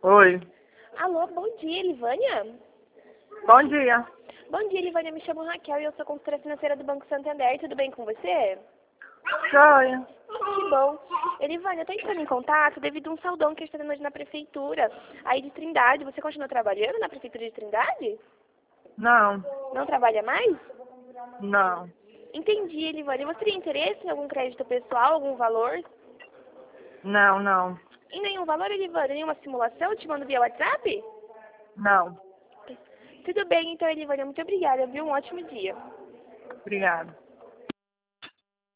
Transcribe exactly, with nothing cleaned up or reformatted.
Oi. Alô, bom dia, Elivânia. Bom dia. Bom dia, Elivânia. Me chamo Raquel e eu sou consultora financeira do Banco Santander. Tudo bem com você? Joia. Que bom. Elivânia, eu tô entrando em contato devido a um saldão que a gente está tendo hoje na prefeitura, aí de Trindade. Você continua trabalhando na prefeitura de Trindade? Não. Não trabalha mais? Não. Entendi, Elivânia. Você teria interesse em algum crédito pessoal, algum valor? Não, não. Em nenhum valor, Elivânia? Nenhuma simulação? Eu te mando via WhatsApp? Não. Tudo bem, então, Elivânia. Muito obrigada, viu? Um ótimo dia. Obrigada.